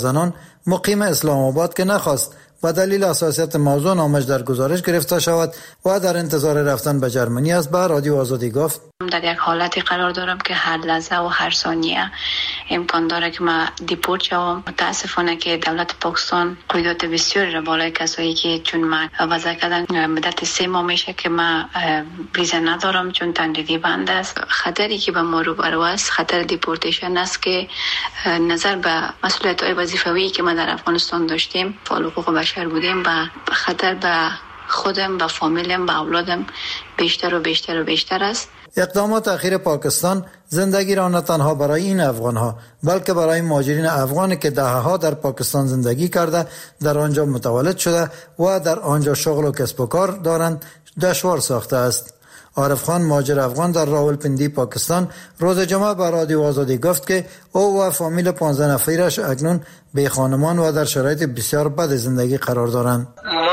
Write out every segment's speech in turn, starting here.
زنان مقیم اسلام آباد که نخواست و دلیل حساسیت موضوع نامش در گزارش گرفته شود و در انتظار رفتن به جرمنی است، به رادیو آزادی گفت: در یک حالتی قرار دارم که هر لحظه و هر ثانیه امکان داره که ما دیپورت شوم. متاسفانه که دولت پاکستان قیودات بسیاری را بالای کسایی که چون من وضع کردن مدت 3 ماه میشه که ما ویزا ندارم چون تندیدی بند است. خطری که به ما روبرو است خطر دیپورتیشن است که نظر به مسئولیت‌های وظیفوی که ما در افغانستان داشتیم فعال حقوق بشر بودیم و خطر به خودم، به فامیلم، به اولادم بیشتر و بیشتر و بیشتر است. اقدامات اخیر پاکستان زندگی را نه تنها برای این افغان‌ها بلکه برای مهاجرین افغانی که دهه‌ها در پاکستان زندگی کرده، در آنجا متولد شده و در آنجا شغل و کسب و کار دارند دشوار ساخته است. عارف خان، مهاجر افغان در راولپندی پاکستان، روز جمعه به رادیو آزادی گفت که او و فامیل 15 نفرش اکنون بی خانمان و در شرایط بسیار بد زندگی قرار دارند.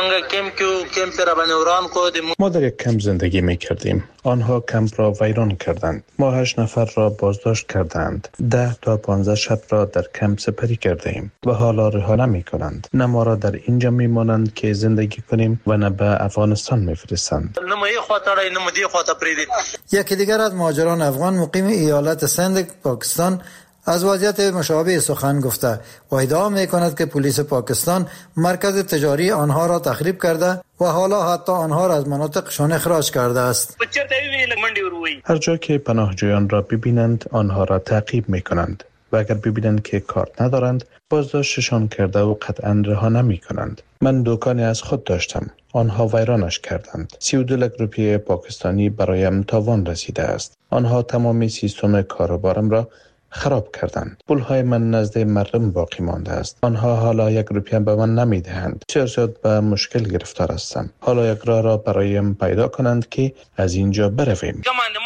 ما در یک کمپ زندگی می کردیم. آنها کمپ را ویران کردند. ما 8 نفر را بازداشت کردند. 10 تا 15 شب را در کمپ سپری کرده ایم و حالا رها نمی کنند. نه ما را در اینجا می مانند که زندگی کنیم و نه به افغانستان می فرستند. یکی دیگر از مهاجران افغان مقیم ایالت سند پاکستان از وضعیت مشابه سخن گفته و ادعا می‌کند که پلیس پاکستان مرکز تجاری آنها را تخریب کرده و حالا حتی آنها را از مناطقشان اخراج کرده است. هر جا که پناهجویان را ببینند آنها را تعقیب می‌کنند و اگر ببینند که کارت ندارند بازداشتشان کرده و قطعاً رها نمی‌کنند. من دکانی از خود داشتم. آنها ویرانش کردند. 32 لک روپیه پاکستانی برایم تاوان رسیده است. آنها تمامی سیستم کاروبارم را خراب کردند. پولهای من نزد مردم باقی مانده است. آنها حالا 1 روپیه به من نمیدهند. بسیار زیاد به مشکل گرفتار هستم. حالا یک راه را برایم پیدا کنند که از اینجا برویم.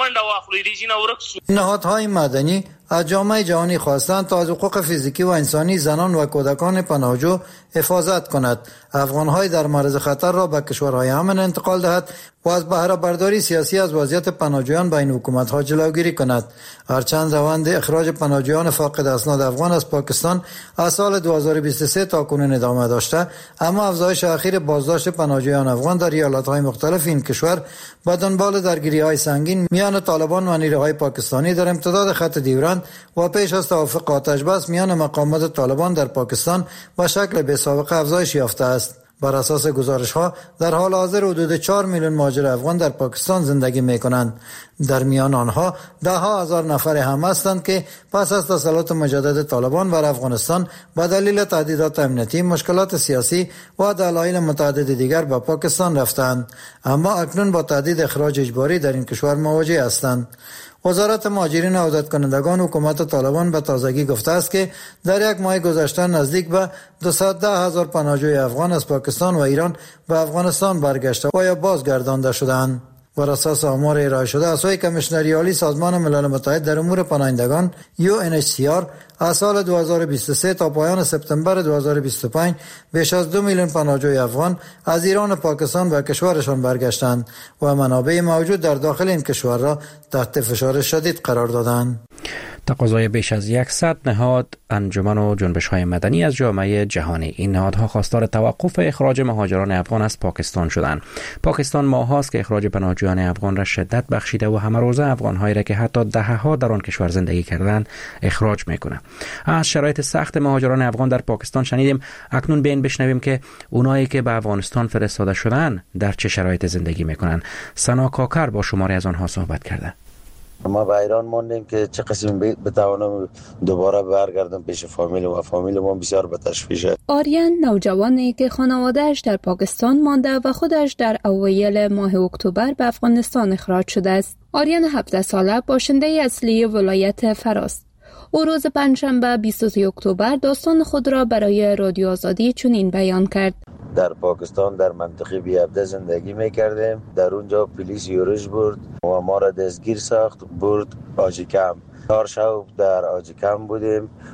نهادهای مدنی از جامعه جهانی خواستند تا از حقوق فیزیکی و انسانی زنان و کودکان پناهجو حفاظت کند، افغان‌های در معرض خطر را به کشورهای امن انتقال دهد و از بهره برداری سیاسی از وضعیت پناهجویان بین حکومت‌ها جلوگیری کند. هرچند روند اخراج پناهجویان فاقد اسناد افغان از پاکستان از سال 2023 تا کنون ادامه داشته، اما افزایش اخیر بازداشت پناهجویان افغان در ایالت‌های مختلف این کشور به دنبال درگیری‌های سنگین میان طالبان و نیروهای پاکستانی در امتداد خط دیورند و پیش از توافق آتش بس میان مقامات طالبان در پاکستان به شکل بی‌سابقه افزایش یافته است. بر اساس گزارش‌ها در حال حاضر حدود 4 میلیون مهاجر افغان در پاکستان زندگی می‌کنند. در میان آنها 10,000 نفر هم هستند که پس از تسلط مجدد طالبان بر افغانستان به دلیل تهدیدات امنیتی، مشکلات سیاسی و دلایل متعدد دیگر به پاکستان رفتند، اما اکنون با تهدید اخراج اجباری در این کشور مواجه هستند. وزارت مهاجرین و عودت کنندگان حکومت طالبان به تازگی گفته است که در 1 ماه گذشته نزدیک به 210,000 پناهجوی افغان از پاکستان و ایران به افغانستان برگشته و یا بازگردانده شدند. بر اساس آمار ارائه شده از سوی کمیشنری عالی سازمان ملل متحد در امور پناهندگان UNHCR از سال 2023 تا پایان سپتامبر 2025 بیش از 2 میلیون پناهجوی افغان از ایران و پاکستان به کشورشان برگشتند و منابع موجود در داخل این کشور را تحت فشار شدید قرار دادند. تقاضای بیش از 100 نهاد، انجمن و جنبش‌های مدنی از جامعه جهانی. این نهادها خواستار توقف اخراج مهاجران افغان از پاکستان شدند. پاکستان ماه‌هاست که اخراج پناهجویان افغان را شدت بخشیده و همه روزه افغان‌هایی را که حتی دهه‌ها در آن کشور زندگی کردند اخراج می‌کند. از شرایط سخت مهاجران افغان در پاکستان شنیدیم. اکنون بیاین بشنویم که اونایی که به افغانستان فرستاده شدن در چه شرایط زندگی می‌کنند. سنا کاکر با شماری از آنها صحبت کرده. ما به ایران ماندیم که چه قسم بتوانم دوباره برگردم پیش فامیل و فامیل ما بسیار به تشویشه. آریان نوجوانی که خانواده‌اش در پاکستان مانده و خودش در اوایل ماه اکتبر به افغانستان اخراج شده است. آریان 17 ساله باشنده اصلی ولایت فراست. او روز پنجشنبه 23 اکتبر داستان خود را برای رادیو آزادی چنین بیان کرد: در پاکستان در منطقه بیابده زندگی میکردیم. در اونجا پلیس یورش برد و ما را دستگیر ساخت، برد آجیکم. 4 شب در آجیکم بودیم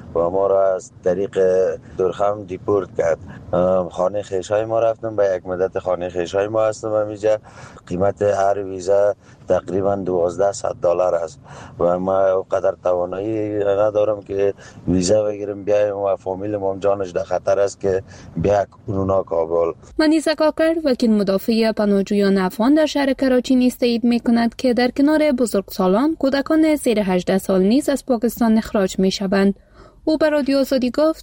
و ما را از طریق دورخم دیپورت کرد. خانه خیشای ما رفتم، به یک مدت خانه خیشای ما هستم همینجا. قیمت هر ویزا تقریبا $1200 است و ما قدر توانایی ندارم که ویزا بگیرم بیایم و فامیل ما جانش در خطر است که بیا کنونا کابل. منیزه کاکر وکیل مدافع پناهجویان افغان در شهر کراچی نیز تایید می‌کند که در کنار بزرگسالان کودکان زیر 18 سال نیز از پاکستان اخراج می‌شوند. او به رادیو آزادی گفت: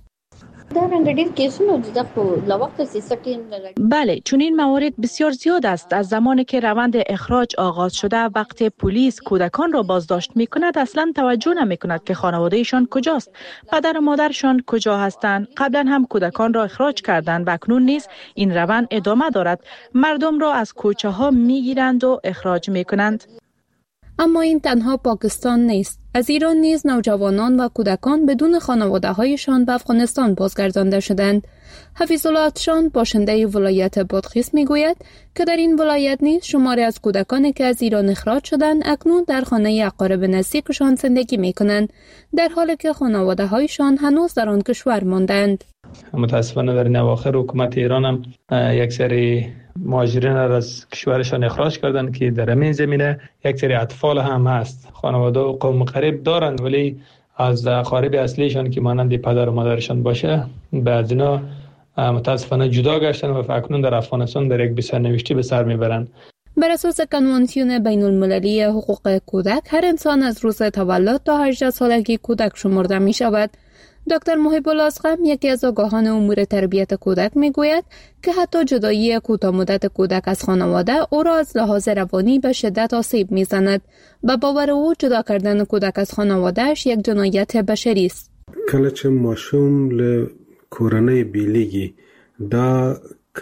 بله، چون این موارد بسیار زیاد است. از زمانی که روند اخراج آغاز شده، وقتی پلیس کودکان را بازداشت می کند اصلا توجه نمی کند که خانوادهشان کجاست، پدر و مادرشان کجا هستند. قبلا هم کودکان را اخراج کردند و اکنون نیز این روند ادامه دارد. مردم را از کوچه ها می گیرند و اخراج می کنند. اما این تنها پاکستان نیست. از ایران نیز نوجوانان و کودکان بدون خانواده‌هایشان به افغانستان بازگردانده شدند. حفیظالله اتشان باشنده ولایت بادغیس میگوید که در این ولایت نیز شماری از کودکانی که از ایران اخراج شدند اکنون در خانه اقارب نزدیکشان زندگی میکنند، در حالی که خانواده‌هایشان هنوز در آن کشور ماندند. متاسفانه در این اواخر حکومت ایران هم یک سری مهاجرین را از کشورشان اخراج کردند که در همین زمینه یک سری اطفال هم هست. خانواده و قوم قریب دارند ولی از اقارب اصلیشان که مانند پدر و مادرشان باشه بعض اینا متاسفانه جدا گشتن و اکنون در افغانستان در یک سرنوشتی به سر میبرند. بر اساس کنوانسیون بین المللی حقوق کودک هر انسان از روز تولد تا 18 سالگی کودک شمرده می شود. دکتر محب الاسقم یکی از آگاهان امور تربیت کودک میگوید که حتی جدایی کوتاه مدت کودک از خانواده او را از لحاظ روانی به شدت آسیب میزند. به باور او جدا کردن کودک از خانوادهش یک جنایت بشری است. کله چې ماشوم له کورنۍ بیلیږي دا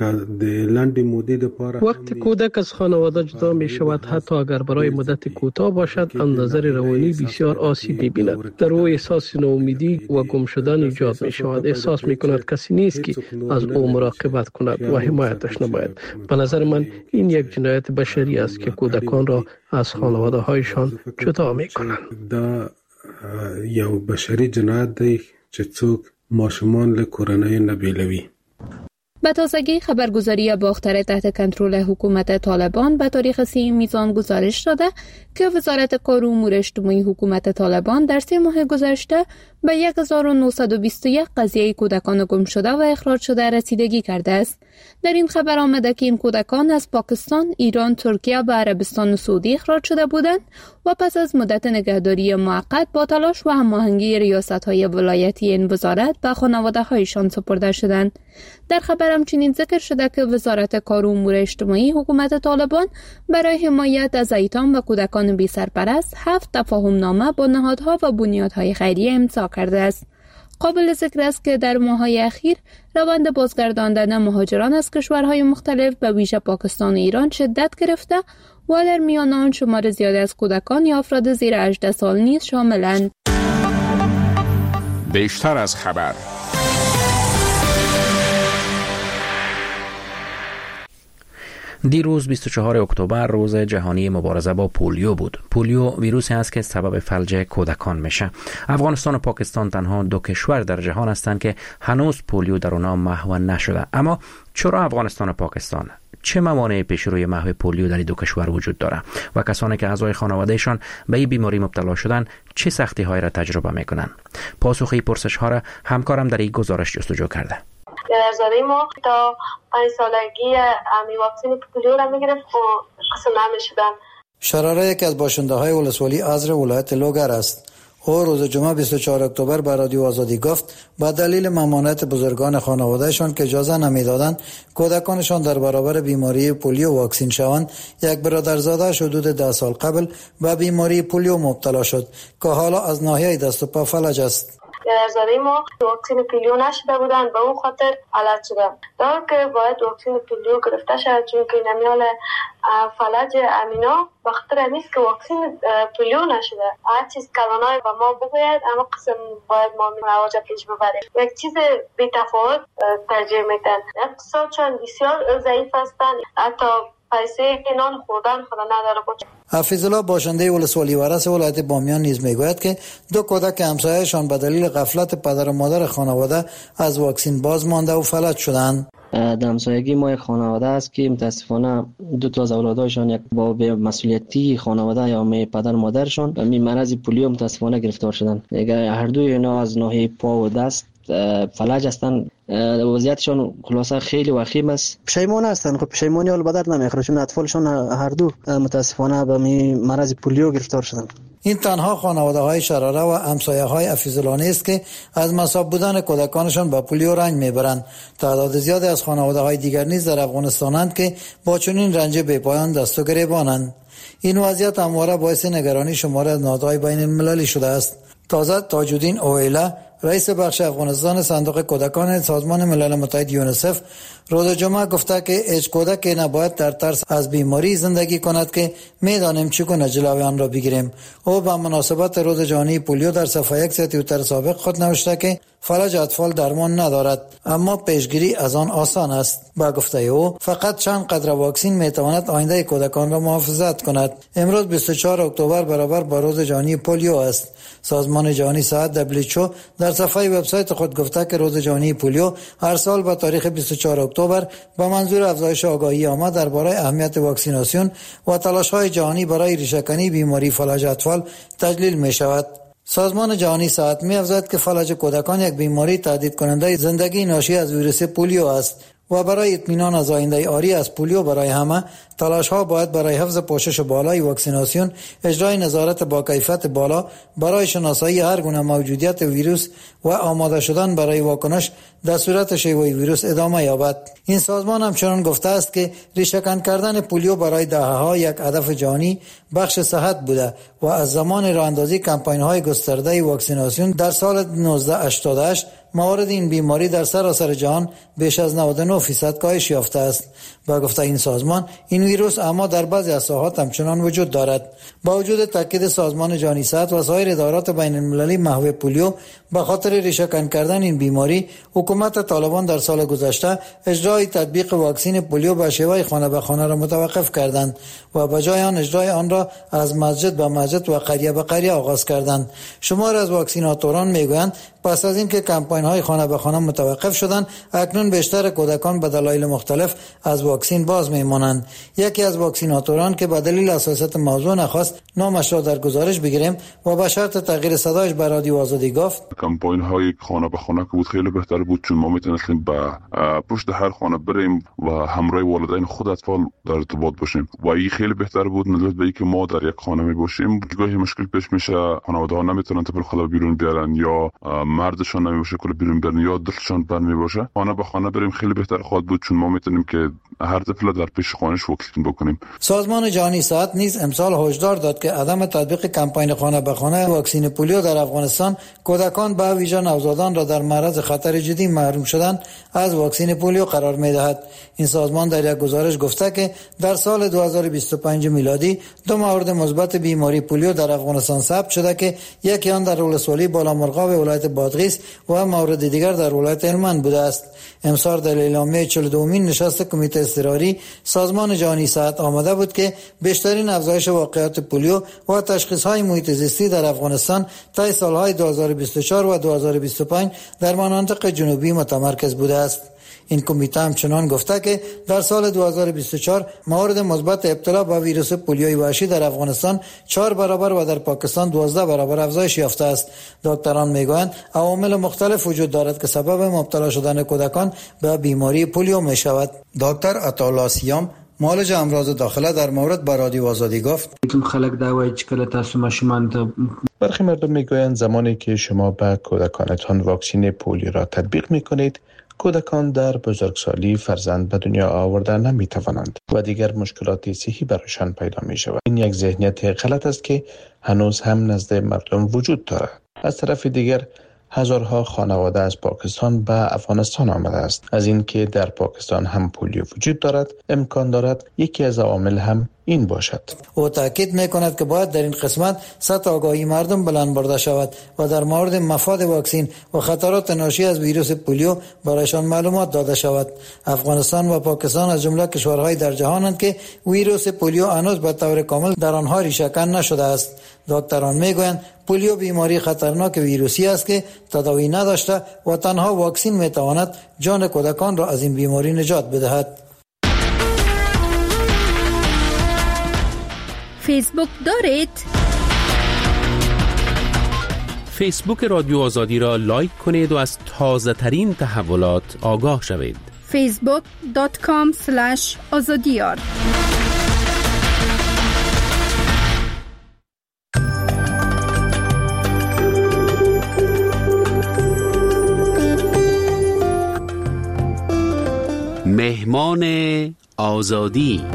وقتی کودک از خانواده جدا می شود، حتی اگر برای مدت کوتاه باشد، از نظر روانی بسیار آسیب می بیند. در او احساس ناامیدی و گم شدن ایجاد می شود. احساس می کند کسی نیست که از او مراقبت کند و حمایتش نماید. به نظر من این یک جنایت بشری است که کودکان را از خانواده هایشان جدا می کنند. دا یو بشری جنایت دی چې څوک ماشومان له کورنۍ نه بیلوي. به تازگی خبرگزاری باختر تحت کنترل حکومت طالبان به تاریخ 3 میزان گزارش داده که وزارت کار و امور اجتماعی حکومت طالبان در 3 ماه گذشته به 1921 قضیه کودکان گم شده و اخراج شده رسیدگی کرده است. در این خبر آمده که این کودکان از پاکستان، ایران، ترکیه و عربستان سعودی اخراج شده بودند و پس از مدت نگهداری موقت با تلاش و هماهنگی ریاست‌های ولایتی این وزارت به خانواده‌هایشان سپرده شدند. در خبر همچنین ذکر شده که وزارت کار و امور اجتماعی حکومت طالبان برای حمایت از ایتام و کودکان بی سرپرست 7 تفاهم نامه با نهادها و بنیادهای خیریه امضا کرده است. قابل ذکر است که در ماه‌های اخیر روند بازگرداندن مهاجران از کشورهای مختلف به ویژه پاکستان و ایران شدت گرفته و در میان آن شمار زیادی از کودکان یا افراد زیر 18 سال نیز شاملند. بیشتر از خبر. دیروز 24 اکتبر روز جهانی مبارزه با پولیو بود. پولیو ویروسی است که سبب فلج کودکان میشه. افغانستان و پاکستان تنها 2 کشور در جهان هستند که هنوز پولیو در آنها محو نشده. اما چرا افغانستان و پاکستان؟ چه موانع پیش روی محو پولیو در این 2 کشور وجود داره و کسانی که اعضای خانوادهشان به این بیماری مبتلا شدن چه سختی هایی را تجربه میکنن؟ پاسخ این پرسش ها را همکارم در این گزارش جستجو کرده. پدرزاده ما تا 5 سالگی واکسن پولیو را میگرفت و قسم نمیشدن. شراره یکی از باشنده های ولسوالی ازر ولایت لوگر است. او روز جمعه 24 اکتبر به رادیو آزادی گفت با دلیل ممانعت بزرگان خانوادهشان که اجازه نمیدادند کودکانشان در برابر بیماری پولیو واکسین شوند، یک برادرزاده حدود 10 سال قبل به بیماری پولیو مبتلا شد که حالا از ناحیه دست و پا فلج است. برادرزاده ما واکسن پولیو نشده بودند، به اون خاطر علت شدم. دار که باید واکسن پولیو گرفته شد چون که نمیال فلج امینا بخاطر نیست که واکسن پولیو نشده. هر چیز کلانای به ما بگوید اما قسم باید ما رواج پیش ببریم. یک چیز بی تفاوت ترجیح میدن. اقتصادشان بسیار ضعیف هستند، حتی پیسه نان خوردن خود نداره باشه. حفیظ الله باشنده ولسوالی ورس ولایت بامیان نیز میگوید که 2 کودک همسایه‌شان به دلیل غفلت پدر و مادر خانواده از واکسن باز مانده و فلج شدند. در همسایگی ما یک خانواده است که متاسفانه 2 تا از اولادایشان یک با مسئولیتی خانواده یا پدر مادرشان به مرض پولیو متاسفانه گرفتار شدند. هر دوی اینا از ناحیه پا و دست فلج هستند. وضعیتشان خلاصه خیلی وخیم است. پشیمان هستند. خب پشیمانی حال به در نمیخوره چون اطفالشان هر دو متاسفانه به مرض پولیو گرفتار شدند. این تنها خانواده‌های شراره و همسایه‌های حفیظ‌الله نیست که از مصاب بودن کودکانشان با پولیو رنج میبرند. تعداد زیادی از خانواده‌های دیگر نیز در افغانستانند که با چنین رنج بی‌پایان دست و گریبانند. این وضعیت همواره باعث نگرانی شمار از نهادهای بین‌المللی شده است. تازه تاج الدین اویلا رئیس بخش افغانستان صندوق کودکان سازمان ملل متحد یونیسف روز جمعه گفته که هیچ کودکی نباید در ترس از بیماری زندگی کند که میدانیم چگونه جلوی آن را بگیریم. او به مناسبت روز جهانی پولیو در صفحه یک توییتر سابق خود نوشته که فلج اطفال درمان ندارد اما پیشگیری از آن آسان است. با گفته او فقط چند قطره واکسن میتواند آینده کودکان را محافظت کند. امروز 24 اکتبر برابر با روز جهانی پولیو است. سازمان جهانی صحت WHO در صفحه وبسایت خود گفته که روز جهانی پولیو هر سال به تاریخ 24 اکتبر به منظور افزایش آگاهی عامه درباره اهمیت واکسیناسیون و تلاش‌های جهانی برای ریشه‌کنی بیماری فلج اطفال تجلیل می‌شود. سازمان جهانی صحت می‌افزاید که فلج کودکان یک بیماری تهدید کننده زندگی ناشی از ویروس پولیو است و برای اطمینان از آینده عاری از پولیو برای همه تلاش‌ها باید برای حفظ پوشش بالای واکسیناسیون، اجرای نظارت با کیفیت بالا برای شناسایی هر گونه موجودیت ویروس و آماده شدن برای واکنش در صورت شیوع ویروس ادامه یابد. این سازمان همچنان گفته است که ریشه‌کن کردن پولیو برای دهه‌ها یک هدف جهانی بخش صحت بوده و از زمان راه‌اندازی کمپاین‌های گسترده واکسیناسیون در سال 1988 موارد این بیماری در سراسر جهان بیش از 99% کاهش یافته است. با گفته این سازمان این ویروس اما در بعضی از ساحات همچنان وجود دارد. با وجود تاکید سازمان جهانی صحت و سایر ادارات بین المللی محو پولیو به خاطر ریشه‌کن کردن این بیماری، حکومت طالبان در سال گذشته اجرای تطبیق واکسن پولیو به شیوه خانه به خانه را متوقف کردند و به جای آن اجرای آن را از مسجد به مسجد و قریه به قریه آغاز کردند. شمار از واکسیناتوران میگویند پس از اینکه کمپاین‌های خانه به خانه متوقف شدند، اکنون بیشتر کودکان به دلایل مختلف از واکسن باز میمانند. یکی از واکسیناتوران که به دلیل حساسیت موضوع نخواست نامش را در گزارش بگیریم و به شرط تغییر صدایش به رادیو آزادی گفت: کمپاین‌های خانه به خانه که بود خیلی بهتر بود، چون ما میتونستیم به پشت هر خانه بریم و همراه والدین خود اطفال در ارتباط باشیم و این خیلی بهتر بود نسبت به اینکه ما در یک خانه می باشیم. گاهی مشکل پیش میشه، خانواده‌ها نمیتونن طفل خلا بیرون بیارن یا مردشان نمیشه کلا بیرون برن یا دلشان بند میباشه. خانه به خانه بریم خیلی بهتر خواهد بود، چون ما میتونیم که هر طفل در پیش خانه‌اش واکسن بکنیم. سازمان جهانی صحت نیز امسال هشدار داد که عدم تطبیق کمپاین خانه به خانه واکسن پولیو در افغانستان کودکان به ویژه نوزادان را در معرض خطر جدی محروم شدن از واکسن پولیو قرار می‌دهد. این سازمان در یک گزارش گفته که در سال 2025 میلادی 2 مورد مثبت بیماری پولیو در افغانستان ثبت شده که یکی آن در ولسوالی بالامرغاب ولایت بادغیس و مورد دیگر در ولایت هلمند بوده است. امسال در اعلامیه 42مین نشست کمیته اضطراری سازمان جهانی صحت آمده بود که بیشترین افزایش واقعات پولیو و تشخیص‌های محیط زیستی در افغانستان طی سال‌های 2024 و 2025 در مناطق جنوبی متمرکز بوده است. این کمیته همچنان گفته که در سال 2024 موارد مثبت ابتلا به ویروس پولیوی وحشی در افغانستان 4 برابر و در پاکستان 12 برابر افزایش یافته است. دکتران میگویند عوامل مختلف وجود دارد که سبب مبتلا شدن کودکان به بیماری پولیو می شود. دکتر عطاالله سیام معالج امراض داخله در مورد با رادیو آزادی گفت: برخی مردم میگویند زمانی که شما به کودکانتان واکسن پولیو را تطبیق میکنید، کودکان در بزرگسالی فرزند به دنیا آورده نمی توانند و دیگر مشکلات صحی برایشان پیدا می شود. این یک ذهنیت غلط است که هنوز هم نزد مردم وجود دارد. از طرف دیگر هزارها خانواده از پاکستان به افغانستان آمده است. از اینکه در پاکستان هم پولیو وجود دارد، امکان دارد یکی از عوامل هم این باشد. او تاکید میکند که باید در این قسمت سطح آگاهی مردم بلند برده شود و در مورد مفاد واکسن و خطرات ناشی از ویروس پولیو برایشان معلومات داده شود. افغانستان و پاکستان از جمله کشورهای در جهانند که ویروس پولیو هنوز به طور کامل در آنها ریشه‌کن نشده است. دکتران میگویند پولیو بیماری خطرناک ویروسی است که تداوی نداشته و تنها واکسن میتواند جان کودکان را از این بیماری نجات بدهد. فیسبوک دارید؟ فیسبوک رادیو آزادی را لایک کنید و از تازه ترین تحولات آگاه شوید. facebook.com/azadiyar مهمان آزادی.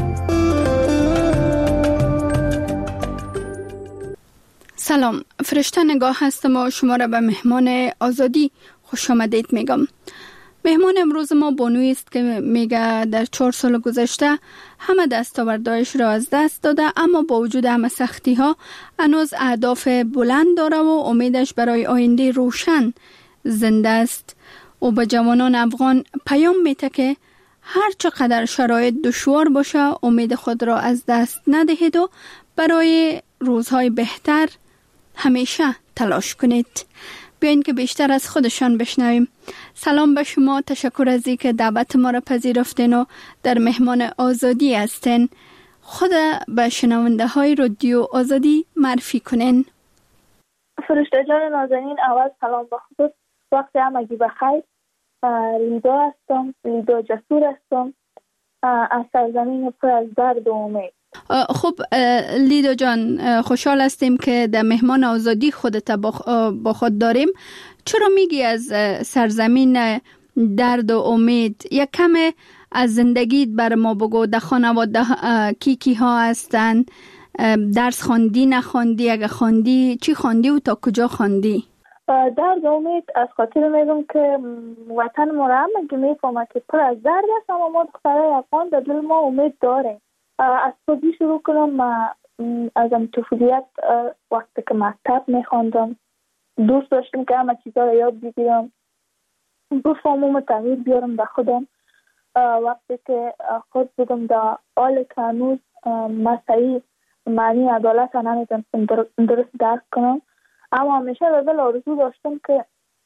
سلام، فرشته نگاه هستم و شما را به مهمان آزادی خوش آمدید میگم. مهمان امروز ما بانویی است که میگه در 4 سال گذشته همه دستاوردهایش را از دست داده، اما با وجود همه سختی ها هنوز اهداف بلند داره و امیدش برای آینده روشن زنده است. او به جوانان افغان پیام میده که هر چقدر شرایط دشوار باشه امید خود را از دست ندهید و برای روزهای بهتر همیشه تلاش کنید. بیاین که بیشتر از خودشان بشنویم. سلام به شما، تشکر از اینکه دعوت ما را پذیرفتین و در مهمان آزادی هستین. خود به شنونده های رادیو آزادی معرفی کنین. فرشته جان نازنین، اول سلام به خودت، وقت همگی بخیر. لیدا هستم، لیدا جسور هستم، از سرزمین پر از درد و امید. خب لیدا جان، خوشحال هستیم که در مهمان آزادی خودت با خود داریم. چرا میگی از سرزمین درد و امید؟ یک کم از زندگیت بر ما بگو. در خانواده کی ها هستن؟ درس خواندی نخواندی؟ اگه خواندی چی خواندی و تا کجا خواندی؟ درد و امید از خاطر میگم که وطن ما را هم میفهمه که پر از درد است، اما ما دخترای افغان در دل ما امید داریم. از خودی شروع کنم. من از طفولیت وقتی که مکتب میخواندم دوست داشتم که همه چیزا رو یاد بگیرم، بفهمم و تغییر بیارم در خودم. وقتی که خود بودم در حال که هنوز مسایی معنی عدالت رو نمیتونستم درست درک کنم، اما همیشه در دل آرزو داشتم که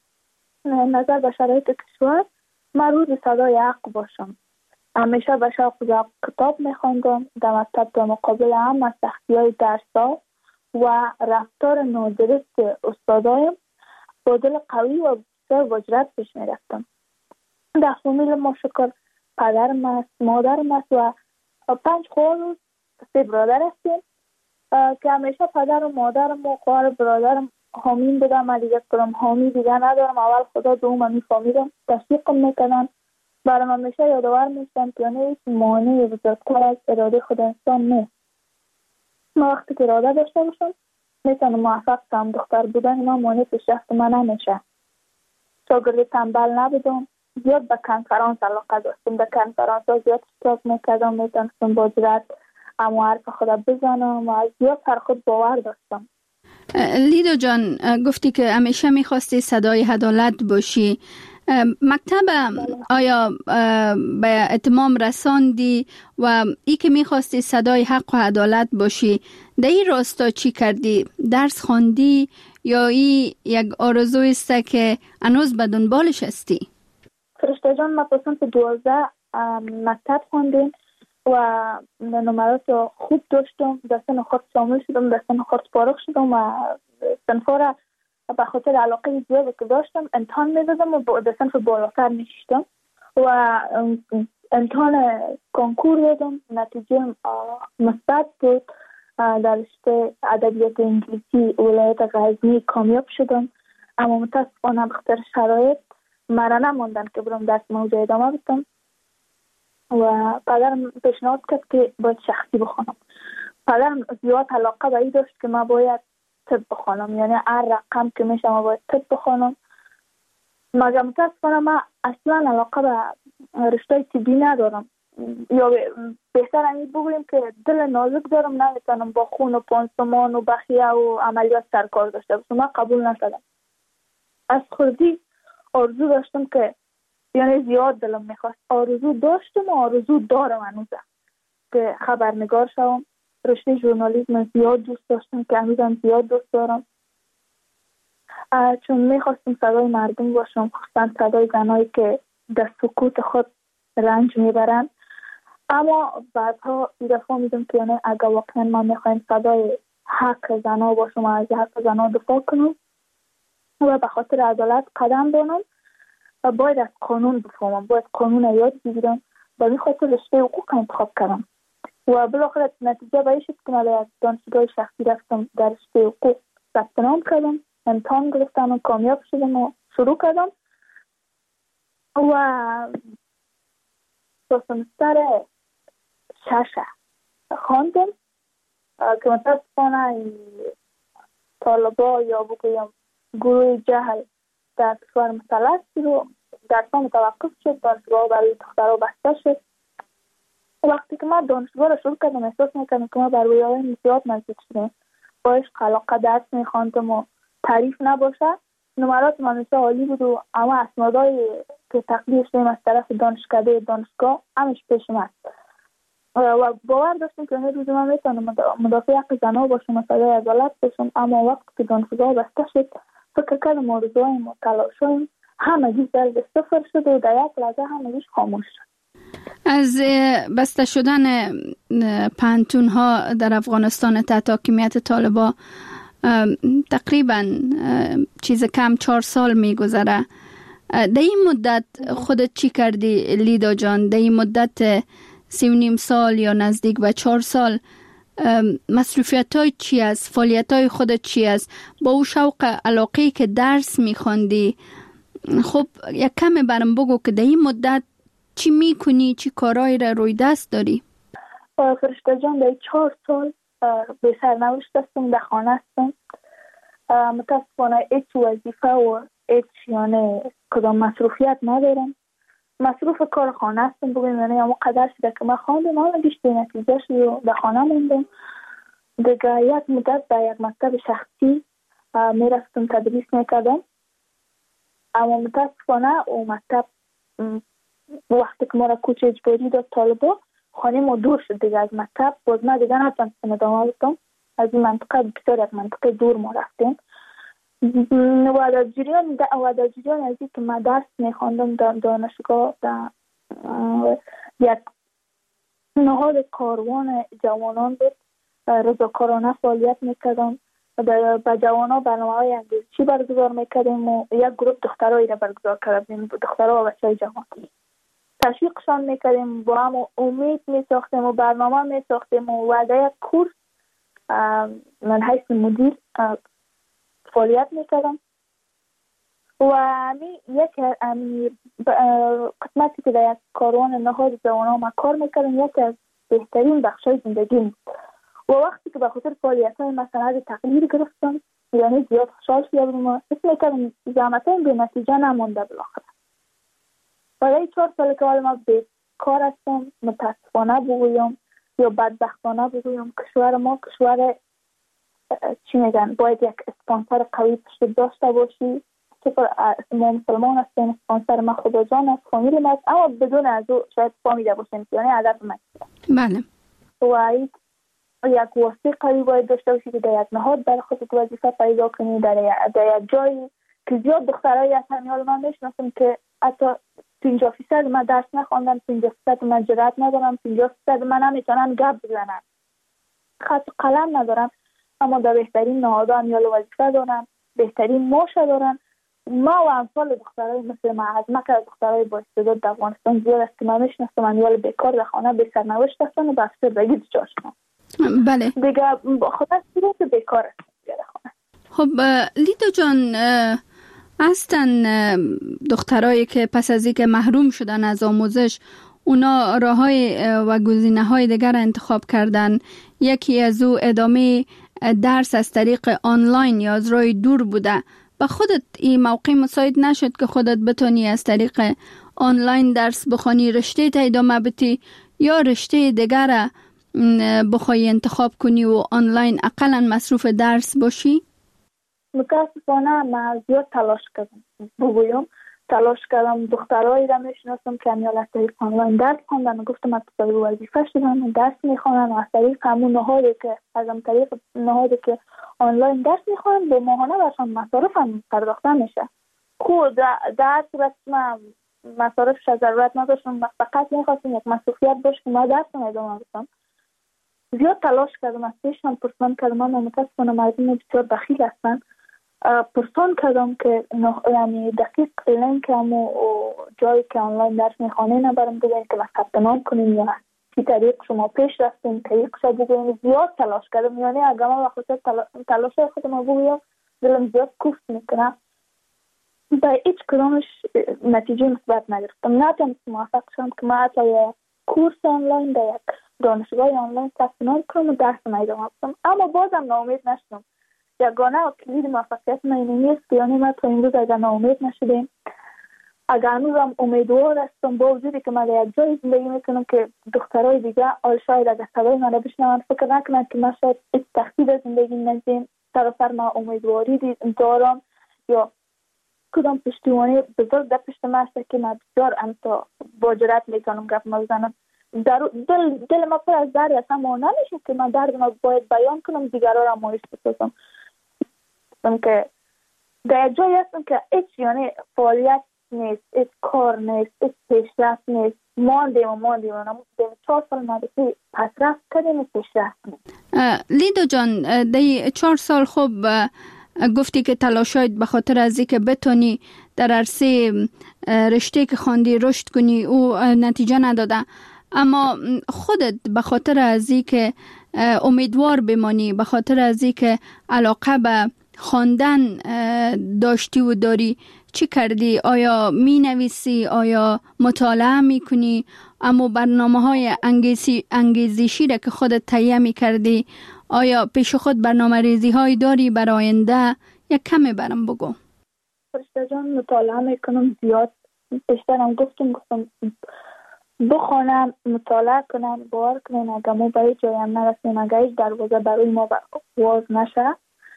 نظر به شرایط کشور من روز صدای حق باشم. همیشه به شوق کتاب میخواندم. در مکتب در مقابل هم از سختی‌های درس‌ها و رفتار نادرست استادایم با دل قوی و بسیار وجرت پیش میرفتم. در فامیل ما شکر پدرم است، مادرم است و 5 خواهر و 3 برادر هستیم که همیشه پدر و مادرم و خواهر برادرم حامیم بودم. من دیگه کدام حامی دیگه ندارم. اول خدا دوم میفهمیدم، تشویقم میکنن، برام همیشه یادآور میشن که هیچ مانعی بزرگتر از اراده خود انسان نیست. ما وقتی که اراده داشته باشم میتونم موفق شم. دختر بودن من مانع پیشرفت من نمیشه. شاگرد تنبل نبودم، زیاد به کنفرانس علاقه داشتم. در کنفرانس ها زیاد اشتراک میکردم، میتونستم با جرأت اما حرف خود بزنم و زیاد بر خود باور داشتم. لیدا جان، گفتی که همیشه میخواستی صدای عدالت باشی. مکتب آیا به اتمام رساندی و ای که میخواستی صدای حق و عدالت باشی در این راستا چی کردی؟ درس خواندی یا ای یک آرزوی است که هنوز به دنبالش هستی؟ فرشته جان، ما پسند 12 مکتب خواندیم و نمرات خوب داشتم. در سن خود شامل شدم، در سن خود فارغ شدم و صنفا را به خاطر علاقه زیادی که داشتم امتحان میدادم و در صنف بالاتر نشستم و امتحان کنکور دادم. نتیجه مثبت بود. در رشته ادبیات انگلیسی ولایت غزنی کامیاب شدم، اما متاسفانه به خاطر شرایط مرا نماندن که برم درس موضوع ادامه بدم و پدرم پیشنهاد کرد که باید شخصی بخونم. پدرم زیاد علاقه به این داشت که من باید طب بخونم، یعنی هر رقم که میشه ما باید طب بخونم مگر متاسفانه من اصلا علاقه به رشته طبی ندارم، یا بهتر همین بگوییم که دل نازک دارم، نمیتونم با خون و پانسمان و بخیه و عملیات سر کار داشته باشم. من قبول نشدم. از خودی آرزو داشتم که یعنی زیاد دلم میخواست، آرزو داشتم و آرزو دارم هنوزه که خبرنگار شوم. رشته ژورنالیسم زیاد دوست داشتم که هنوزم زیاد دوست دارم، چون میخواستم صدای مردم باشم، خصوصا صدای زنایی که در سکوت خود رنج میبرن. اما بعدها ایدفاع میدم که یعنی اگر واقعا من میخوایم صدای حق زنا باشم و از حق زنا دفاع کنم و به خاطر عدالت قدم بانم و باید از قانون بفهمم، باید قانون یاد بگیرم. به این خاطر رشته حقوق انتخاب کردم و بالاخره نتیجه به این شد که من از دانشگاه شخصی رفتم در رشته حقوق ثبت نام کردم، امتحان گرفتم و کامیاب شدم و شروع کردم و تا سمستر 6 خواندم که متاسفانه طالبا یا بگویم گروه جهل در کشور مسلط رو درسام توقف شد، دانشگاه برای دخترها بسته شد. وقتی که من دانشگاه رو شروع کردم احساس میکردم که ما بر رویاهای زیاد نزدیک شدیم. با عشق علاقه درس میخواندم و تعریف نباشه. نمرات من مثل عالی بود و اما اسنادایی که تقدیر شدیم از طرف دانشکده دانشگاه همش پیش من و باور داشتم که روز من میتونم مدافع حق زنها باشم و صدای عدالت باشم. اما وقتی که دانشگاه بسته شد فکر کردم آرزوهایم و تلاشهایم همگی در صفر شد و در یک لحظه همگیش خاموش شد. از بسته شدن پانتون ها در افغانستان تحت حاکمیت طالبان تقریبا چیز کم 4 سال میگذره. در این مدت خودت چی کردی لیدا جان؟ در این مدت 3.5 سال یا نزدیک به 4 سال مصروفیت های چی است؟ فعالیت های خودت چی است؟ با او شوق علاقه‌ای که درس میخوندی، خب یک کم برام بگو که در این مدت چی میکنی؟ چی کارهایی را روی دست داری؟ فرشته جان در 4 سال به سرنوشت هستم، در خانه هستم. متاسفانه هیچ وظیفه و هیچ یعنی کدام مصروفیت ندارم. مصروف کار خانه هستم بگویم، یعنی اما قدر شده که من خواندم اما گشت نتیجه شد و در خانه موندم. دیگه یک مدت در یک مکتب شخصی میرفتم تدریس میکردم، اما متاسفانه او مکتب وقتی که ما را کوچ اجباری داد طالبا، خانه ما دور شد دیگه از مکتب. باز من دیگه نتونستم ادامه بدم. از این منطقه بسیار از منطقه دور ما رفتیم و در جریان از این که من درس میخواندم در دانشگاه در یک نهاد کاروان جوانان بود، رضاکارانه فعالیت میکردم. با جوانان برنامه‌های انگیزشی برگزار میکردیم و یک گروه دخترایی را برگزار کردیم، دخترها و بچه‌های جوان. تشویقشان میکردیم، با هم امید میساختیم و برنامه میساختیم و وعده یک کورس من حیث مدیر فعالیت میکردم و یک قسمتی که در یک کاروان نهاد جوانان ما کار میکردم یکی از بهترین بخشای زندگیم بود و وقتی که به خاطر فعالیت‌های مثلا تقدیر گرفتم یعنی زیاد خوشحال شدم و فکر میکردم زحمتایم به نتیجه نمونده. بالاخره برای 4 سال که ما بیکار هستم، متاسفانه بگویم یا بدبختانه بگویم، کشور ما کشور چی میگن باید یک اسپانسر قوی پشت داشته باشی که ما مسلمان هستیم. اسپانسر ما خدا جان است، فامیل ما است، اما بدون از او شاید فامیل باشیم یعنی هدف من. بله. و یک واسطه قوی باید داشته باشی که در یک نهاد برای خودت وظیفه پیدا کنی، در یک جایی که زیاد دخترایی از همین حال من میشناسم که حتی 50% من درس نخواندم، 50% من جرأت ندارم، 50% من نمیتونم گپ بزنم، خط قلم ندارم، اما در بهترین نهادها همیال وظیفه دارم، بهترین ماشه دارم. ما و امثال دخترای مثل من از مکه دخترای با استعداد در افغانستان زیاد است که من میشناسم همیال بیکار در خانه به سرنوشت هستن و به افسردگی دچار شدن. بله. دیگه خدا صورت بیکار است در خانه. خب لیدا جان، هستن دخترایی که پس از اینکه محروم شدن از آموزش اونا راههای و گزینه‌های دیگر انتخاب کردن. یکی از او ادامه درس از طریق آنلاین یا از راه دور بوده. به خودت این موقع مساعد نشد که خودت بتونی از طریق آنلاین درس بخوانی، رشته تا ادامه بدی یا رشته دیگر بخوای انتخاب کنی و آنلاین اقلا مصروف درس باشی؟ متاسفانه من زیاد تلاش کردم دخترایی را میشناسم که امیال از طریق آنلاین درس خوندن و گفتم از طریق وظیفه شدن درس میخوانن و از طریق همون نهادی که آنلاین درس میخوانن به ماهانه برشان مصارف هم پرداخته میشه. خود در صورت من مصارفش ضرورت نداشتم، فقط میخواستم یک مصروفیت باشه که ما درس ادامه بدم. زیاد تلاش کردم، از پیشم پرسان کردم، اما متاسفانه مردم بسیار بخیل هستن. پرسان کردم که یعنی دقیق لینکم و جایی که آنلاین درس میخوانه نبرم بگوین که ما ثبت نام کنیم یا چی طریق شما پیش رفتیم طریقش بگوین. زیاد تلاش کردم، یعنی اگر ما بخاطر تلاش خودم بگویم دلم زیاد کوفت میکنم. با هیچ کدامش نتیجه مثبت نگرفتم. نتونستم موفق شدم که ما حتی یک کورس آنلاین در یک دانشگاه آنلاین ثبت نام کنم و درس ادامه بدم، اما بازم ناامید نشدم. یگانه کلید موفقیت من این نیست که یعنی ما تا امروز اگر ناامید نشدیم، اگر هنوزم امیدوار هستم با وجودی که من در یک جای زندگی میکنم که دخترای دیگه شاید اگر صدای من را بشنون فکر نکنند که من شاید هیچ تخفیف از زندگی ندیم. سراسر ما امیدواری دارم یا کدام پشتیبانی بزرگ در پشت من است که من بسیار امتا با جرات میتونم گپ بزنم. دل ما پر از درد است، اما نمیشه که من درد ما باید بیان کنم دیگران را مایوس بسازم. که در جایی هستم که هیچ یعنی فعالیت نیست، هیچ کار نیست، هیچ پیشرفت نیست. ماندیم 4 سال مدرسه پسرفت کردیم و پیشرفت نیست. لیدا جان، در 4 سال خوب گفتی که تلاشایت به خاطر از اینکه بتونی در عرصه رشته که خواندی رشد کنی او نتیجه نداده، اما خودت به خاطر از اینکه امیدوار بمانی، به خاطر از اینکه علاقه به خواندن داشتی و داری چی کردی؟ آیا می نویسی؟ آیا مطالعه می کنی؟ اما برنامه‌های انگیزشی را که خودت تهیه می کردی آیا پیش خود برنامه ریزی هایی داری برای آینده؟ یک کمی برام بگو. فرشته جان، مطالعه می کنم زیاد. بیشترم گفتم بخونم، مطالعه کنم، باور کنم اگر ما به جایم نرسیم، اگر هیچ دروازه برای ما باز نشه،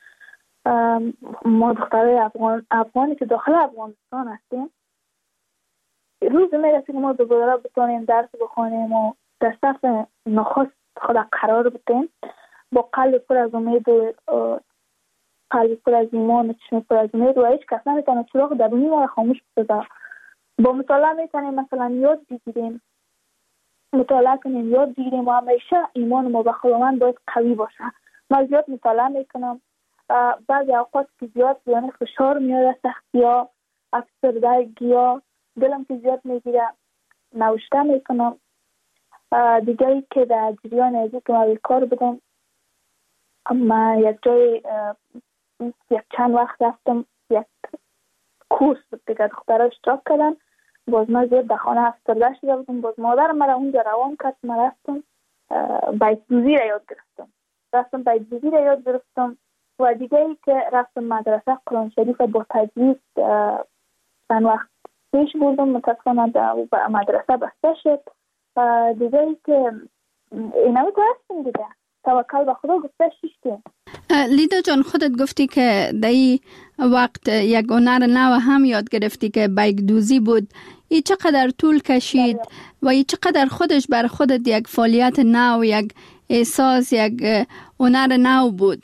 ما دخترای افغانی که داخل افغانستان هستیم روز میرسه که ما دوباره بتونیم درس بخونیم و در صف نخست خود قرار بدیم با قلب پر از امید و قلب پر از ایمان و چشم پر از امید و هیچ کس نمیتونه چراغ درونی ما را خاموش بسازه. با مطالعه میتونیم مثلا یاد بگیریم، مطالعه کنیم، یاد بگیریم و همیشه ایمان ما به خداوند باید قوی باشه. من زیاد مطالعه میکنم. بعضی اوقات که زیاد یعنی فشار میاد، سختی ها، افسردگی ها، دلم که زیاد میگیره، نوشته میکنم. دیگه ای که در جریان ازی که من کار بدم، اما یک جای یک چند وقت رفتم یک کورس دیگه دخترها اشتراک کردن، باز من زیاد در خانه افسرده شده بودم. باز مادرم مرا اونجا روان کرد، من رفتم بیت دوزی را یاد گرفتم. و دیگه ای که رفتم مدرسه قرآن شریف با تجوید چند وقت پیش بردم، متاسفانه مدرسه بسته شد. دیگه ای که اینمی تو هستیم دیگه، توکل به خدا گفته شیشتیم. لیدا جان، خودت گفتی که در این وقت یک هنر نو هم یاد گرفتی که بیک دوزی بود. این چقدر طول کشید و این چقدر خودش بر خودت یک فعالیت نو، یک احساس، یک هنر نو بود؟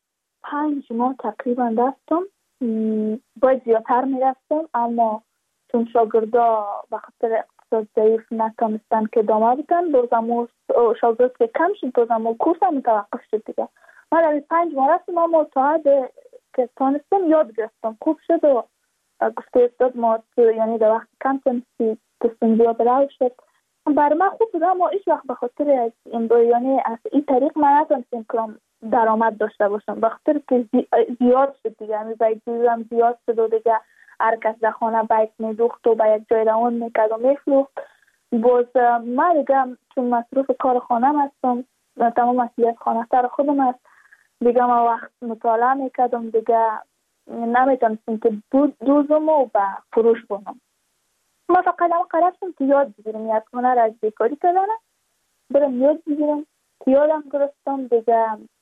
5 ماه تقریبا رفتم. باید زیادتر میرفتم، اما چون شاگردا به خاطر اقتصاد ضعیف نتونستن که ادامه بدن، دوزمو شاگرد که کم شد، دوزمو کورس هم متوقف شد دیگه. من در 5 ماه رفتم، اما تا که تونستم یاد گرفتم، خوب شد و گفته استاد ما یعنی در وقت کم تونستی تصمیم زیاد رو شد. برای من خوب بود، اما هیچ وقت به خاطر از یعنی از این طریق من نتونستم کنم درآمد داشته باشم، به خاطر که زیاد شد دیگه. یعنی بیت دوزم زیاد شد و دیگه هر کس در خانه بیت میدوخت و به یک جای روان میکرد و میفروخت. باز من دیگه چون مصروف کار خانم هستم، تمام مسئولیت خانه سر خودم هست دیگه، من وقت مطالعه میکردم دیگه، نمیتونستیم که دوزم و به فروش بونم. ما فقط قرفتم که یاد بگیرم یک هنر از بیکاری کردنه، برم یاد بگیرم که یادم گرفتم دیگه.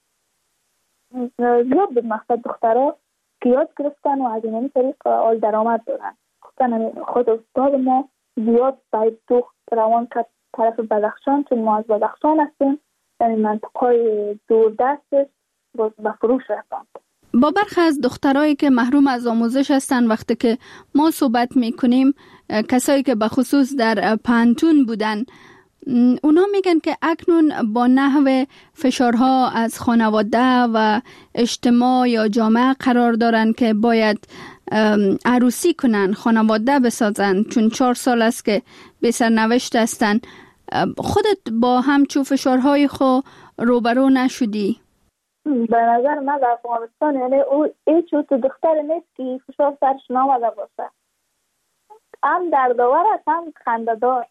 زیاد بود مقصد دخترها که یاد گرفتن و از این طریق آل درآمد دارن. خود استاد ما زیاد باید دوخت روان کرد طرف بدخشان، چون ما از بدخشان هستیم، یعنی منطقه دوردست به فروش رفتند. با برخی از دخترایی که محروم از آموزش هستند وقتی که ما صحبت میکنیم، کسایی که به خصوص در پانتون بودن، اونا میگن که اکنون با نحو فشارها از خانواده و اجتماع یا جامعه قرار دارن که باید عروسی کنن، خانواده بسازن، چون 4 سال است که به سرنوشت هستن. خودت با همچو فشارهای خو روبرو نشدی؟ به نظر من در افغانستان یعنی هیچ تو دختر نیست که فشار سرش نامده باشه. هم دردآور است هم خنده‌دار.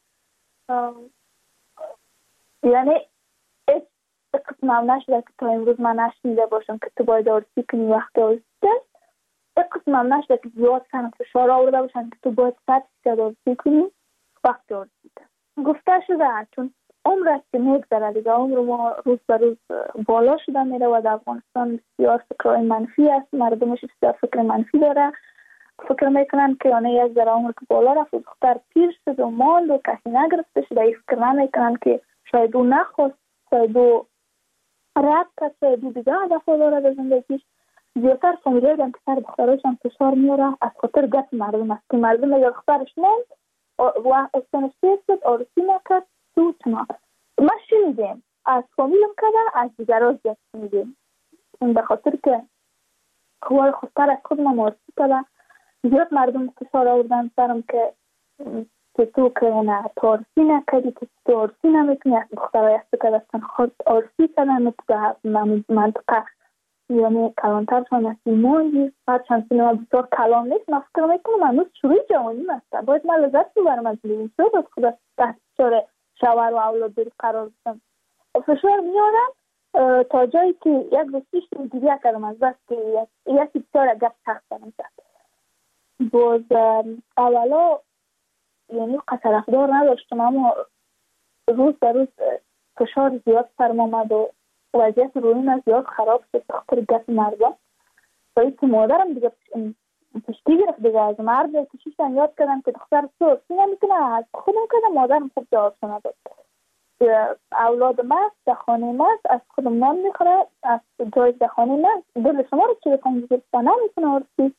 یعنی هیچ قسم هم نشده که تا امروز من نشنیده باشم که تو باید عروسی کنی وقتی عروسی است. هیچ قسم هم نشده که زیاد سن فشار آورده باشن که تو باید 100% عروسی کنی وقتی عروسی است. گفته شده چون عمر است که میگذره دیگه، عمر ما روز به روز بالا شده میره و در افغانستان بسیار فکرهای منفی است، مردمش بسیار فکر منفی داره، فکر میکنن که یعنی یک ذره عمر که بالا رفت دختر پیر شد و ماند و کسی نگرفته شده، این فکر نمیکنن که شاید او نخواست، شاید او رد کرد، شاید او دیگه هدف داره به زندگیش. زیادتر فامیلای هم که سر دختراشان فشار میاره از خاطر گپ مردم است که مردم اگر دخترش موند و استانش شد عروسی نکرد تو چنا. ما شنیدیم از فامیلم کده، از دیگران زیاد شنیدیم، به خاطر که خواه خودتر از خود ما عروسی کده. زیاد مردم فشار آوردن سرم که تو که نه تو عروسی نکردی، که تو عروسی نمیکنی، از دخترهای است که دستن خود عروسی کدن در منطقه یعنی کلانترشان از ایمانی هرچند سینما بسیار کلان نیست. من فکر میکنم هنوز شروع جوانیم است، باید من لذت ببرم از زندگی، شاید از خود تحت فشار شوهر و اولاد قرار بستم. فشار میارم تا جایی که یک روز پیش دیگه کردم از بس که یکی بسیار گپ سخت دارم کرد. باز اولا یعنی طرفدار نداشتم، اما روز به روز فشار زیاد سرم آمد و وضعیت روحیم زیاد خراب شد بخاطر گپ مردم. باید که مادرم دیگه پشتی گرفت دیگه از مرد کشیشتن یاد کردم که دختر تو عروسی نمیکنه، از خودم کردم. مادرم خوب جواب نداد. اولاد مست در خانه مست از خودم نان میخوره، از جای در خانه مست دل شما رو چه بکنم گرفته نمیکنه عروسی.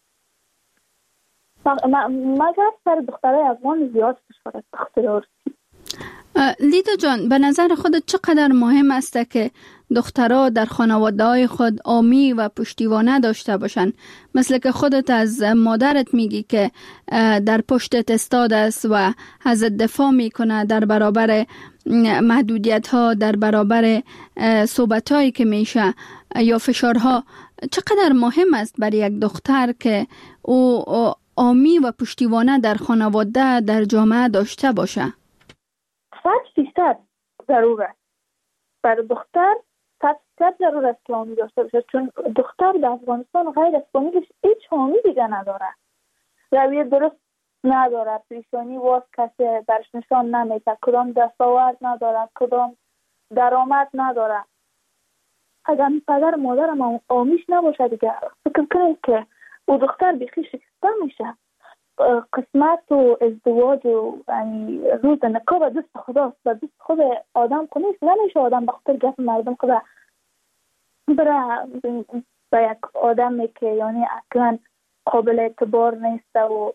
مگر سر دخترای افغان زیاد فشار است بخاطر عروسی. لیدا جان، به نظر خودت چقدر مهم است که دخترها در خانواده‌های خود عامی و پشتیبانه داشته باشند؟ مثل که خودت از مادرت میگی که در پشتت استاد است و ازت دفاع میکنه در برابر محدودیت‌ها، در برابر صحبت‌هایی که میشه یا فشارها. چقدر مهم است برای یک دختر که او عامی و پشتیبانه در خانواده، در جامعه داشته باشه؟ 100% ضرور است. برای دختر 100% ضرور است که حامی داشته باشه، چون دختر در افغانستان غیر از فامیلش هیچ حامی دیگه نداره. رویه درست نداره، پیشانی واس کسی برش نشان نمیده، کدام دستاورد نداره، کدام درآمد نداره. اگر پدر مادرم حامیش نباشه دیگه فکر کنید که او دختر بیخی شکسته میشه. قسمت و ازدواج و یعنی روز نکاح به دست خداست، به دست خود آدم کنیست. نمیشه آدم بخاطر گپ مردم خدا بره به یک آدمی که یعنی اصلا قابل اعتبار نیست و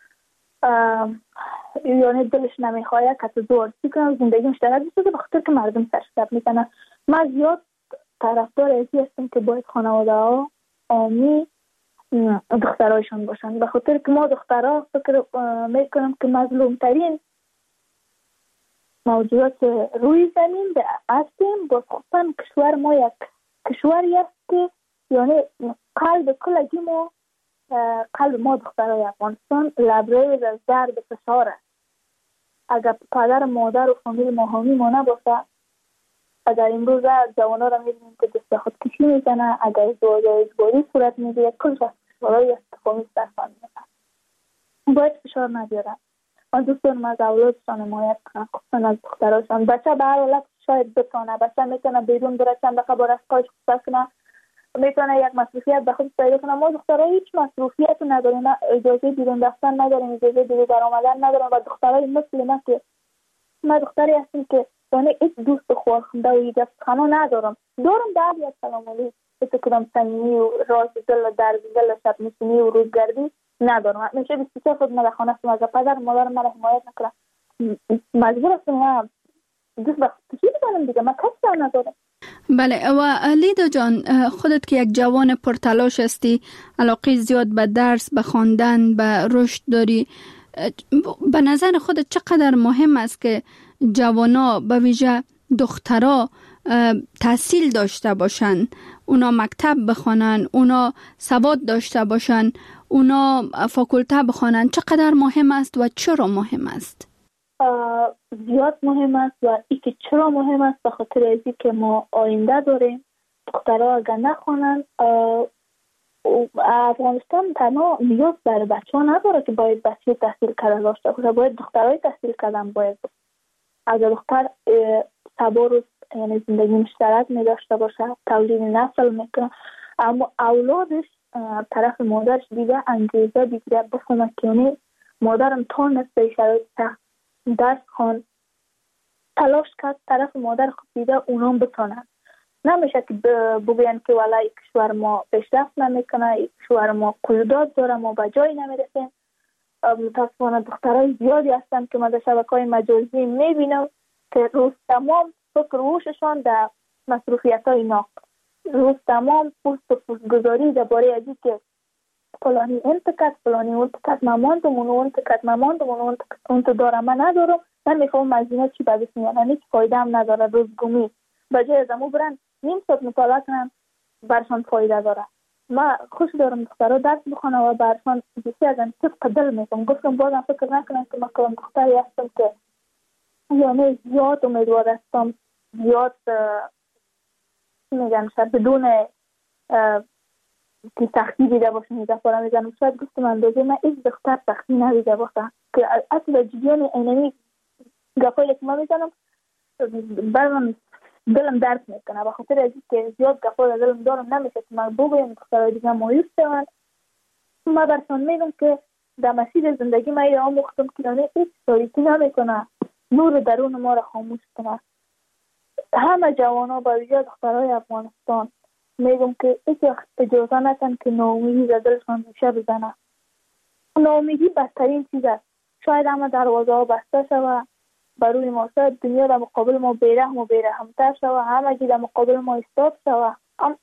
یعنی دلش نمیخواه که تو عروسی کنه زندگی مشترک بشه بخاطر که مردم سرش گپ میزنن. من زیاد طرفدار ازی هستم که باید خانواده ها عامی دخترایشان باشند، به خاطر که ما دخترها فکر میکنم که مظلوم ترین موجودات روی زمین هستیم. با خصوصا کشور ما یک کشوری است که یعنی قلب کلگی ما، قلب ما دخترای افغانستان لبریز از درد فشار است. اگر پدر مادر و فامیل ما حامی ما نباشه، اگر امروز جوانا را میبینیم که دست خود کشی میزنه، اگر ازدواج اجباری صورت میگیره، کلش برای استفاده درسان میکنن. باید فشار نبیارن. من دوست دارم از اولادشان حمایت کنن، خصوصا از دختراشان. بچه به هر حالت شاید بتونه، بچه میتونه بیرون بره چند دقیقه با رفقاش خصوصا کنه، میتونه یک مصروفیت به خود پیدا کنه. ما دخترها هیچ مصروفیت نداریم، اجازه بیرون رفتن نداریم، اجازه بیرون برآمدن نداریم. و دخترای مثل من که من دختری هستم که یعنی هیچ دوست خورخنده و هیچ خانه ندارم. دارم در یک سلام علیکم تو کدام صمیمی و راز دل در دل شب نشینی و روزگردی ندارم. همیشه 24 خود من خانه هستم، از پدر مادر من حمایت نکنم، مجبور هستم دوست به خودی بزنم دیگه، من کسی ندارم. بله. و لیدا جان، خودت که یک جوان پرتلاش هستی، علاقه زیاد به درس، به خواندن، به رشد داری، به نظر خودت چقدر مهم است که جوانا به ویژه دخترها تحصیل داشته باشن، اونا مکتب بخوانن، اونا سواد داشته باشن، اونا فاکولته بخوانن؟ چقدر مهم است و چرا مهم است؟ زیاد مهم است. و ای که چرا مهم است به خاطر ازی که ما آینده داریم. دخترها اگر نخوانن، افغانستان تنها نیاز در بچه ها نداره که باید بچه تحصیل کرده داشته باشه، باید دخترای تحصیل کردن باید. اگر دختر صبر یعنی زندگی مشترک می داشته باشه، تولید نسل میکنه، اما اولادش طرف مادرش دیگه انگیزه بگیره بخونه که یعنی مادرم تا نسته شرایط سخت درس خوان تلاش کرد، طرف مادر خود دیده اونام بتونن. نمیشه که بگوین که والله کشور ما پیشرفت نمیکنه، کشور ما قیودات داره، ما به جایی نمیرسیم. متاسفانه دخترای زیادی هستن که ما در شبکه‌های مجازی میبینم که روز تمام فکر روششان در مصروفیت‌های ناق، روز تمام پوست گذاری درباره ازی که فلانی انتقاد، فلانی انتقاد، ماماندم اون انتقاد دارم، من ندارم، من میخوام از اینا چی بدش میاد، هیچ فایده هم نداره. روزگمی بجای از امو برن نیم ساعت مطالعه کنن برشان فایده داره. من خوش دارم دخترها درس بخونه و برشان بسی از این طبق دل میکنم. گفتم بازم فکر نکنم که من کلام دختری هستم که یعنی زیاد امیدوار هستم، زیاد میگن شاید بدون که سختی دیده باشم این دفعه میزنم. شاید گفتم اندازه من ایک دختر سختی ندیده باشم که اصلا جدیان اینمی گفایی که من میزنم برمن دلم درد میکنه به خاطر ازی که زیاد گفایی دلم دارم نمیشه که من بگویم دخترهای دیگه مایوس شوند. من برسان میدم که در مسیر زندگی من ایده آموختم که یعنی هیچ تاریکی نمیکنه، نور درون ما را خاموش کنه. همه جوانا با ویژه دخترهای افغانستان میگم که هیچ اجازه نکن که ناامیدی در دلشان ریشه بزنه. ناامیدی بدترین چیز است. شاید همه دروازه ها بسته شود بروی ما، شاید دنیا در مقابل ما بیرحم و بیرحمتر شود، همگی در مقابل ما ایستاد شود،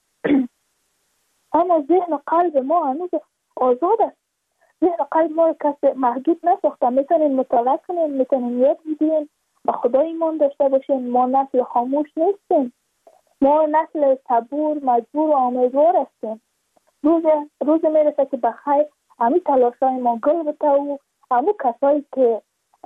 اما ذهن و قلب ما هنوز آزاد است. ذهن و قلب ما کسی محدود نساخته. میتونیم مطالعه کنیم، میتونیم یاد بگیریم، به خدا ایمان داشته باشیم. ما نسل خاموش نیستیم، ما نسل صبور، مجبور و امیدوار هستیم. روز میرسه که بخیر همین تلاشای ما گل بته و همون کسایی که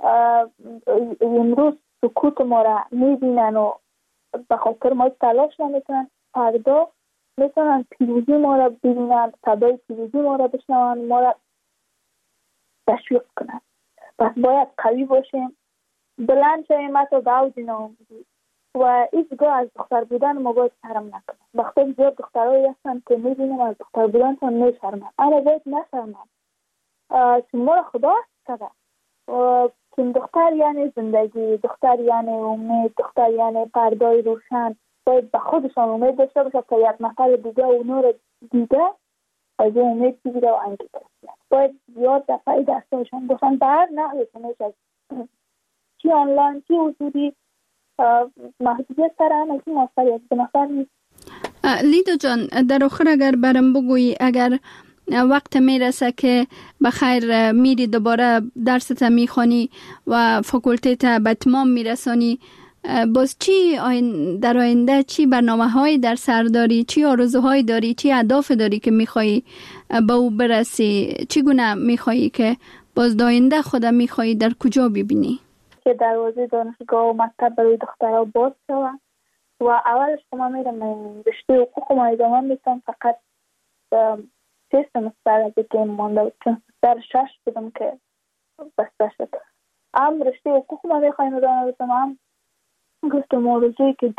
امروز سکوت ما را میبینن و به خاطر ما تلاش نمیکنن، فردا میتونن پیروزی ما را ببینن، صدای پیروزی ما را بشنون، ما را تشویق کنن. پس باید قوی باشیم، بلند شویم حتی به اوج ناامیدی و هیچگاه از دختر بودن ما باید شرم نکنیم. وقتی زیاد دخترهایی هستن که میبینیم از دختر بودنشان میشرمن، اما باید نشرمن، چون ما را خدا کرده. چون دختر یعنی زندگی، دختر یعنی امید، دختر یعنی پردای روشن. باید به خودشان امید داشته باشه تا یک نفر دیگه و نور دیگه از اون امید بگیره و انگیزه بگیره. باید زیاد دفعی دستایشان باشن به هر نحوی کنه، چی آنلاین چی حضوری، محدودیت سر هم از این موثریت به نفر نیست. لیدا جان، در آخر اگر برم بگویی، اگر وقت میرسه که بخیر میری دوباره درست میخوانی و فاکولته به اتمام میرسانی، باز چی در آینده چی برنامه هایی در سر داری، چی آرزوهایی داری، چی اهداف داری که میخوایی به او برسی؟ چی گونه میخوایی که باز آینده خود میخوایی در کجا ببینی؟ که دروازه دانشگاه و مکتب برای دخترها باز شود و اولش که من میرم رشته حقوق ما ادامه میتونم، فقط 3 سمستر دیگه مانده بود، چون سمستر 6 بودم که بسته شد. رشته حقوق ما میخوایم ادامه بدم. هم گفتم آرزویی که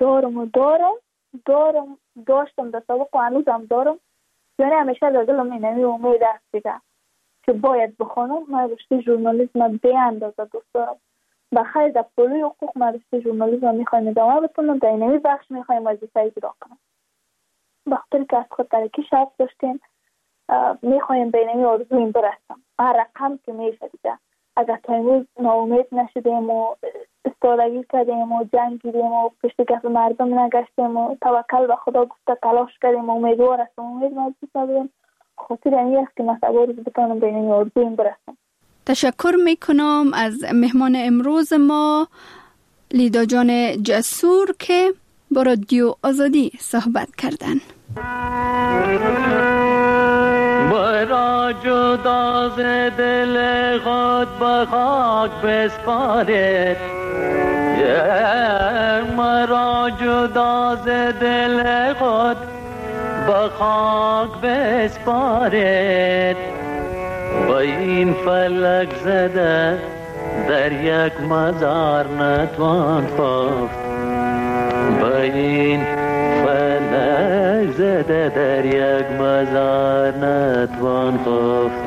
داشتم در سابق و هنوزم دارم، یعنی همیشه در دلم اینمی امید است دیگه که باید بخونم. من رشته ژورنالیسم به اندازه دوست دارم. بخیر در پروژه حقوق من رشته ژورنالیسم میخوایم ادامه بدم، در اینمی بخش میخوایم وظیفه اجرا کنم. بخاطر که از خود ترکی شرط داشتیم میخوایم به اینمی آرزویم برسم. هر رقم که میشه دیگه. اگر تا امروز ناامید نشدیم و استادگی کردیم و جنگیدیم و پشت کف مردم نگشتیم و توکل به خدا گفته تلاش کردیم و امیدوار هستم امید موجود نداریم، خاطر این است که مثلا روز بتونم به این آرزویم برسم. تشکر میکنم از مهمان امروز ما لیدا جان جسور که با رادیو آزادی صحبت کردن. مرا جدا ز دل خود به خاک بسپارید، مرا جدا ز دل خود به خاک بسپارید، با این فلک زده در یک مزار نتوان خفت، با این فلک زده در یک مزار نتوان خفت.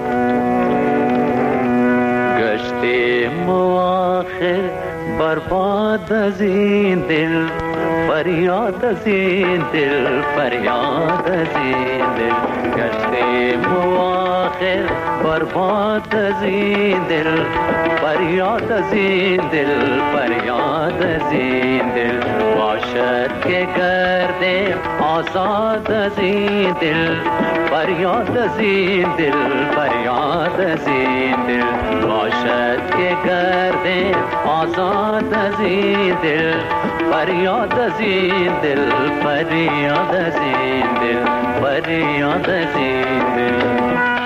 گشتیم آخر برباد از این دل، فریاد از این دل، فریاد از این دل. گشتیم آخر برباد از این دل، فریاد از این دل، فریاد از این دل. باشد که گردیم آزاد از این دل، فریاد از این دل، فریاد از این دل. باشد که گردیم آزاد از این دل، فریاد از این دل، فریاد از این دل، فریاد از این دل.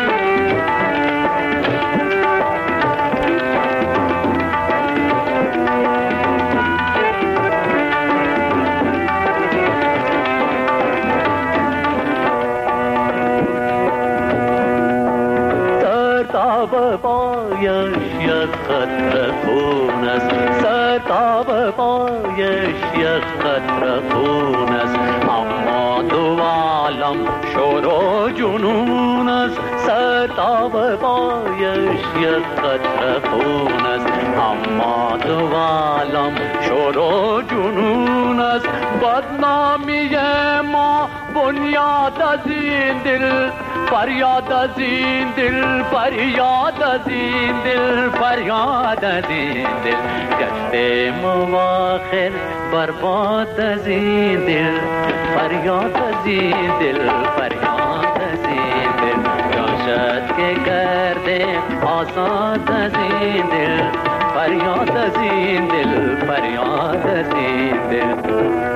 سرتاب پایش یک قطره خون است، سرتاب پایش یک قطره خون است، اما دو عالم شور و جنون است. سرتاب پایش یک قطره خون است، اما دو عالم شور و جنون است. بدنامی ما بنیاد از این دل، فریاد از این دل، فریاد از این دل، فریاد از این دل. گشتیم آخر برباد از این دل، فریاد از این دل، فریاد از این دل. باشد که گردیم آزاد از این دل، فریاد از این دل، فریاد از این دل.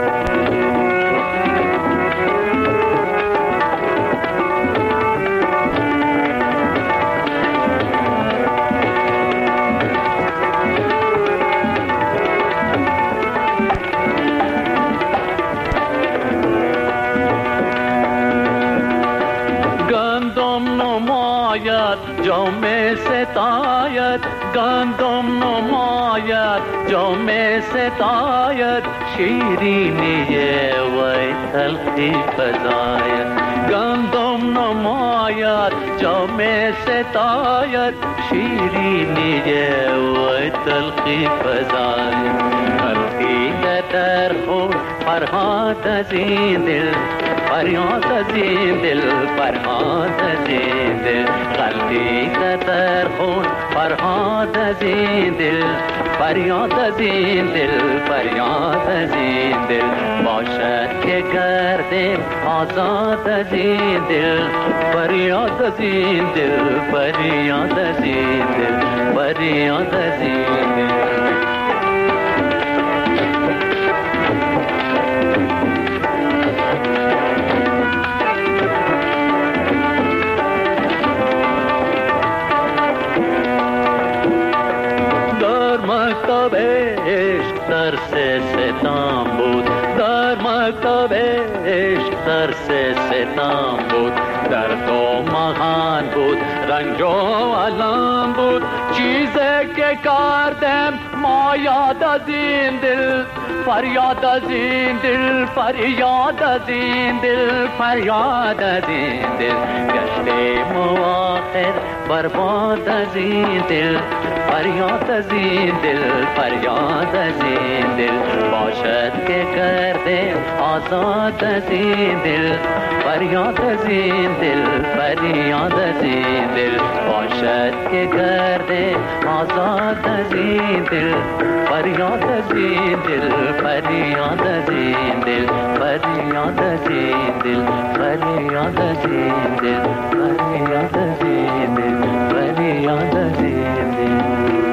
جام ستایت، گندم نماید جام ستایت، شیرینی وی تلخی فزاید. گندم نماید جام ستایت، شیرینی وی تلخی فزاید. تلخی در خون فرهاد از این دل، فریاد از این دل، فریاد از این دل. قلبی در خون فرهاد از این دل، فریاد از این دل، فریاد از این دل. باشد که گردیم آزاد از این دل، فریاد از این دل، فریاد از این دل، فریاد از این دل. مکتب عشق درس ستم بود، در مکتب عشق درس ستم بود، درد و مهان بود، رنج و علم بود. چیزی که کردم ما یاد از این دل، فریاد از این دل، فریاد از این دل، فریاد از این دل. گشتیم و آخر برباد از این دل، فریاد از این دل، فریاد از این دل. باشد که کردیم آزاد از این دل، فریاد از این دل، فریاد از این دل. باشد که کردیم آزاد از این دل، فریاد از این دل، فریاد از این دل، فریاد از این دل، فریاد از این دل، فریاد از این دل، فریاد از این دل.